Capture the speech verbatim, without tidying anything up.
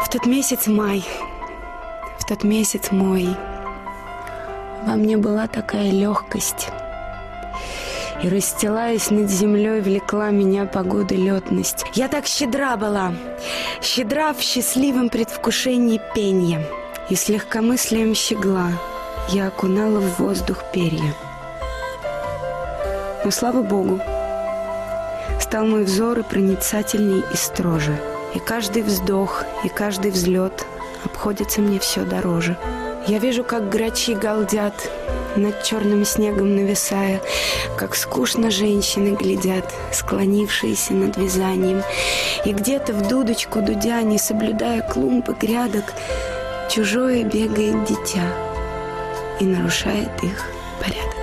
В тот месяц май, в тот месяц мой, во мне была такая легкость, и, расстилаясь над землей, влекла меня погода летность. Я так щедра была, щедра в счастливом предвкушении пенья, и с легкомыслием щегла я окунала в воздух перья. Но, слава Богу, стал мой взор и проницательней и строже, и каждый вздох, и каждый взлет обходится мне все дороже. Я вижу, как грачи галдят, над черным снегом нависая, как скучно женщины глядят, склонившиеся над вязанием, и где-то в дудочку дудя, не соблюдая клумбы грядок, чужое бегает дитя и нарушает их порядок.